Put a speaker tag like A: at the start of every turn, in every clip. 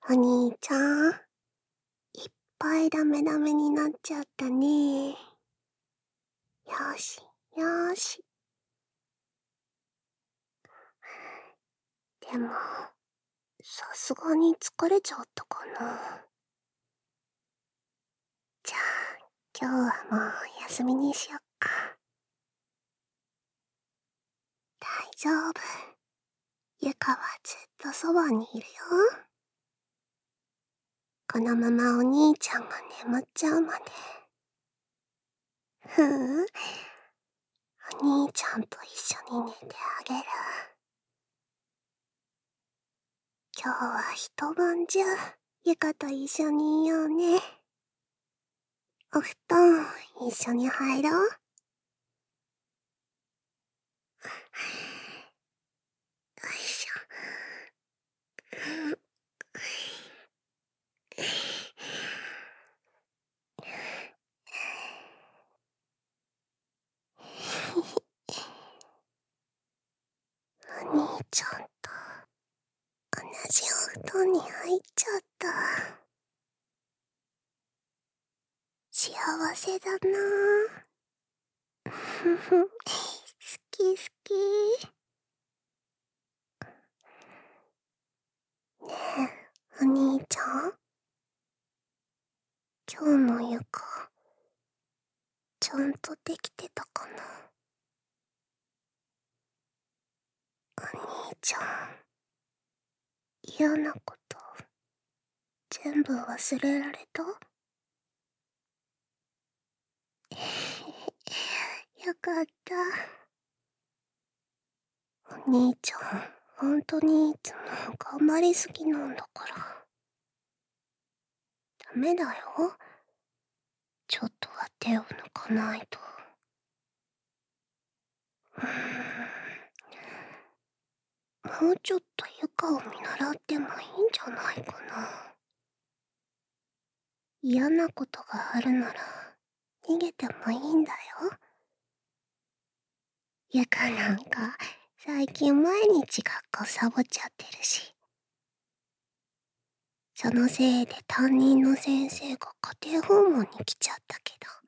A: お兄ちゃん、いっぱいダメダメになっちゃったね。よし、よーし。でも、さすがに疲れちゃったかな。じゃあ、今日はもう休みにしよっか。大丈夫。ゆかはずっとそばにいるよ。このままお兄ちゃんが眠っちゃうまで。お兄ちゃんと一緒に寝てあげる。今日は一晩中、ゆかと一緒にいようね。お布団、一緒に入ろう。よいしょ。お兄ちゃんと同じお布団に入っちゃった。幸せだなぁ。好き好き。ねえ、お兄ちゃん、今日の床、ちゃんとできてたかな。お兄ちゃん、嫌なこと全部忘れられた？よかった。お兄ちゃん、本当にいつも頑張りすぎなんだから。ダメだよ。ちょっとは手を抜かないと。もうちょっとゆかを見習ってもいいんじゃないかな。嫌なことがあるなら逃げてもいいんだよ。ゆかなんか最近毎日学校サボっちゃってるし。そのせいで担任の先生が家庭訪問に来ちゃったけど。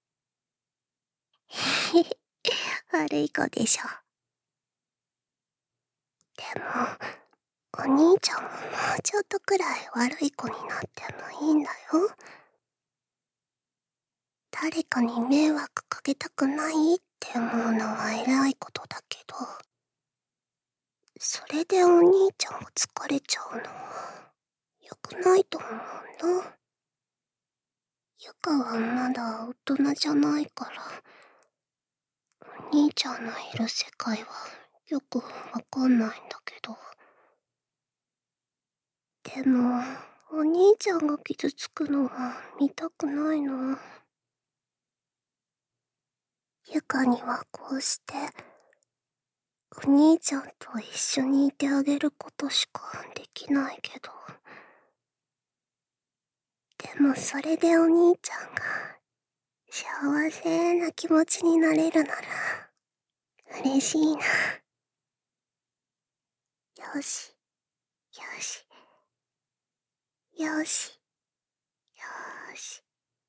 A: 悪い子でしょ。でも、お兄ちゃんももうちょっとくらい悪い子になってもいいんだよ。誰かに迷惑かけたくないって思うのは偉いことだけど、それでお兄ちゃんが疲れちゃうのは良くないと思うんだ。ゆかはまだ大人じゃないから、お兄ちゃんのいる世界はよくわかんないんだけど。でも、お兄ちゃんが傷つくのは見たくないな。ゆかにはこうして、お兄ちゃんと一緒にいてあげることしかできないけど。でもそれでお兄ちゃんが幸せな気持ちになれるなら、嬉しいな。よし、よし、よし、よし。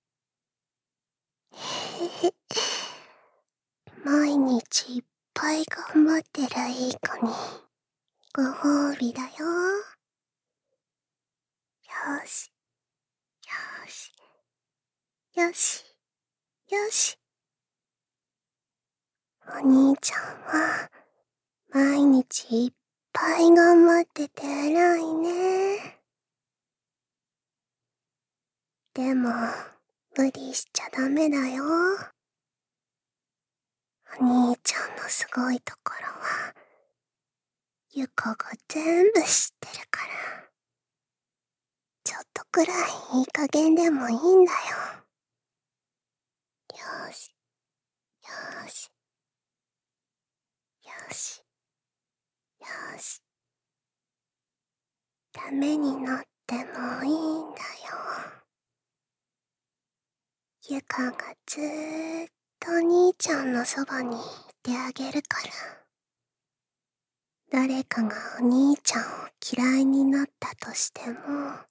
A: 毎日いっぱい頑張ってるいい子にご褒美だよ。よし、よし、よし、よし。お兄ちゃんは毎日いっぱい頑張ってて偉いね。でも無理しちゃダメだよ。お兄ちゃんのすごいところはゆかが全部知ってるから、ちょっとくらいいい加減でもいいんだよ。よし、よし、よし、よし。ダメになってもいいんだよ。ゆかがずーっと兄ちゃんのそばにいてあげるから。誰かがお兄ちゃんを嫌いになったとしても、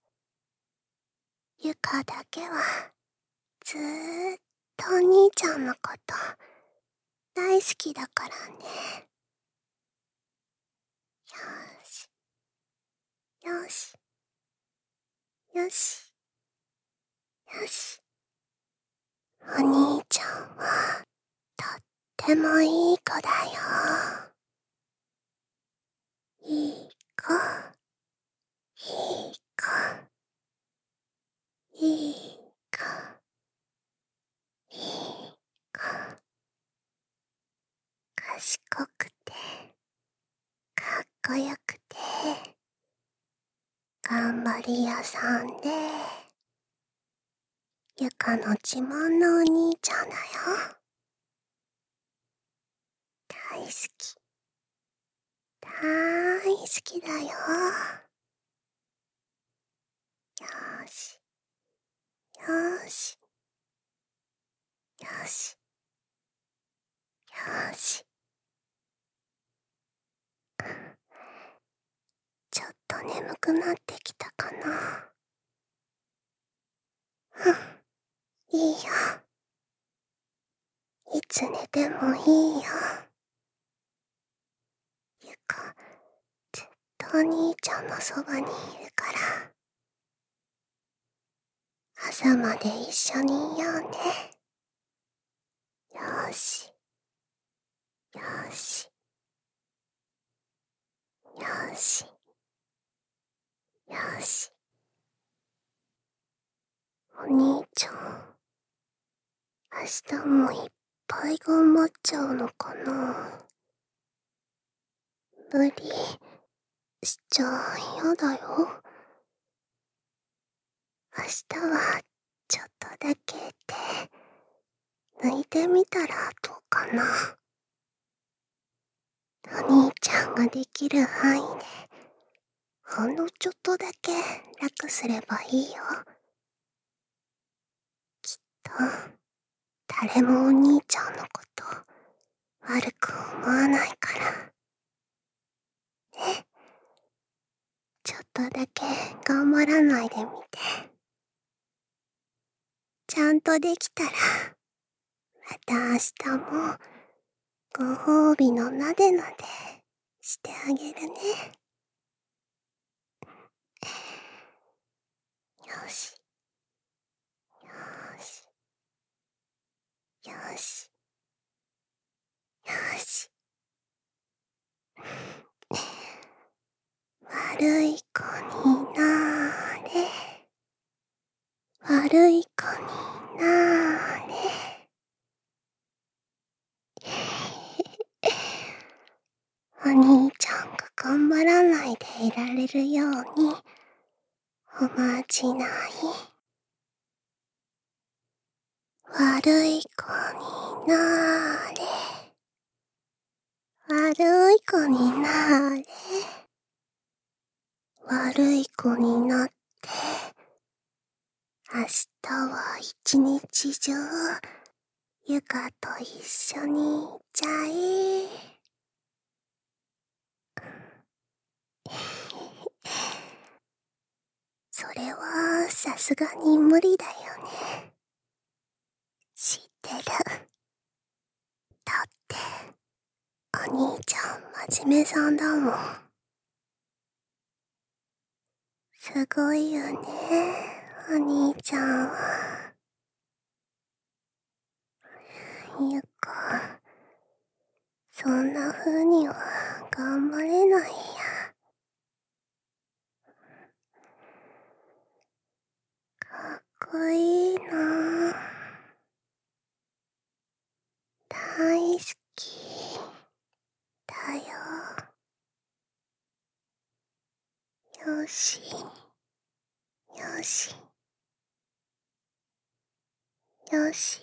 A: ゆかだけはずーっとお兄ちゃんのこと大好きだからね。よし、よし、よし、よし。お兄ちゃんはとってもいい子だよ。いい子、いい子、いい子、いい子。賢くて、かっこよくて、頑張り屋さんで、ゆかの自慢のお兄ちゃんだよ。大好き、大好きだよ。よーし、よーし、よし、よし。ちょっと眠くなってきたかな。いいよ。いつ寝てもいいよ。ゆか、ずっとお兄ちゃんのそばにいるから。朝まで一緒にいようね。よーし、よーし、よーし、よーし。お兄ちゃん、明日もいっぱい頑張っちゃうのかな。無理しちゃ嫌だよ。明日はちょっとだけ手抜いてみたらどうかな。お兄ちゃんができる範囲でほんのちょっとだけ楽すればいいよ。きっと誰もお兄ちゃんのこと悪く思わないから。ね、ちょっとだけ頑張らないでみて。ちゃんとできたらまた明日もご褒美のなでなでしてあげるね。よし、よし、よし、よし。悪い子になーれ。悪い子になーれ。お兄ちゃんが頑張らないでいられるようにおまじない。悪い子になーれ。悪い子になーれ。悪い子になって明日は一日中ゆかと一緒にいちゃえ。それはさすがに無理だよね。知ってる。だってお兄ちゃん真面目さんだもん。すごいよね、お兄ちゃんは。ゆか、そんな風には頑張れないや。かっこいいな。大好きだよ。よし、よし、よし、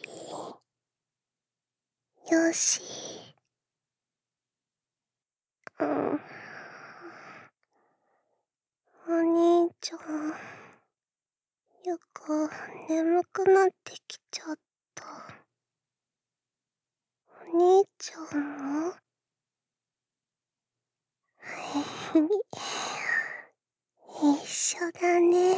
A: よし。うん。お兄ちゃん、ゆか眠くなってきちゃった。お兄ちゃんも緒だね。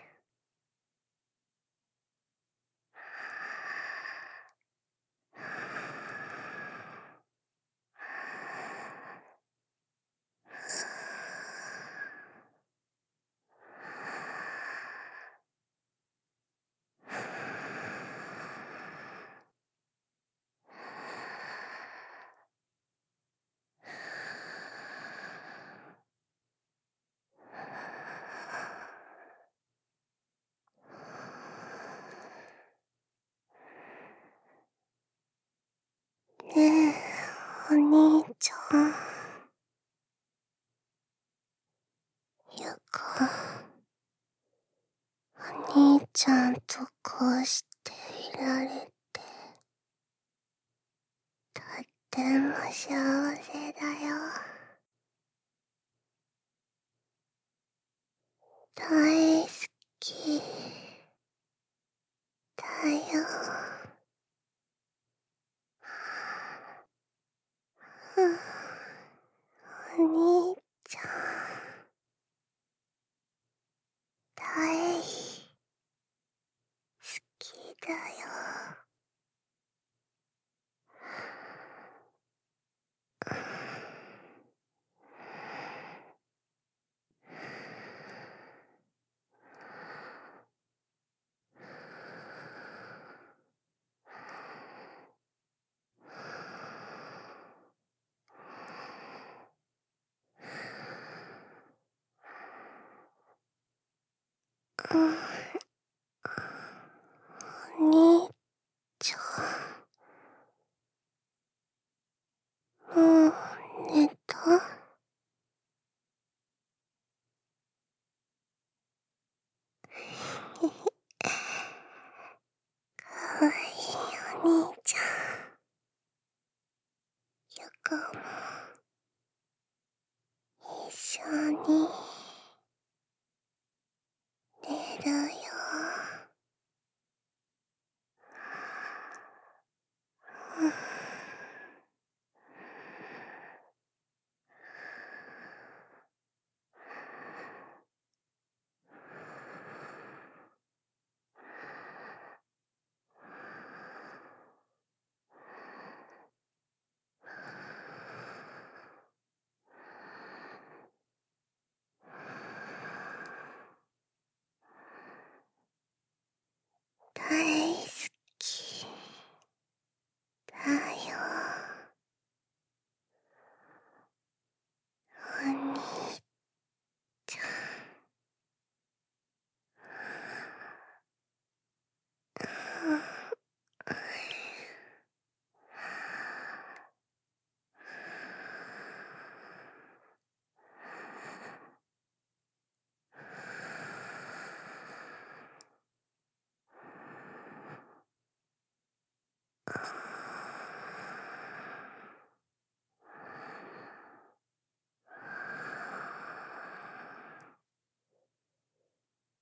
A: ねえ、お兄ちゃん。ゆか、お兄ちゃんとこうしていられて、とっても幸せだよ。大好きだよ。お兄ちゃん、大好きだよ。お兄ちゃん、もう寝た？かわいいお兄ちゃん。ゆかも一緒に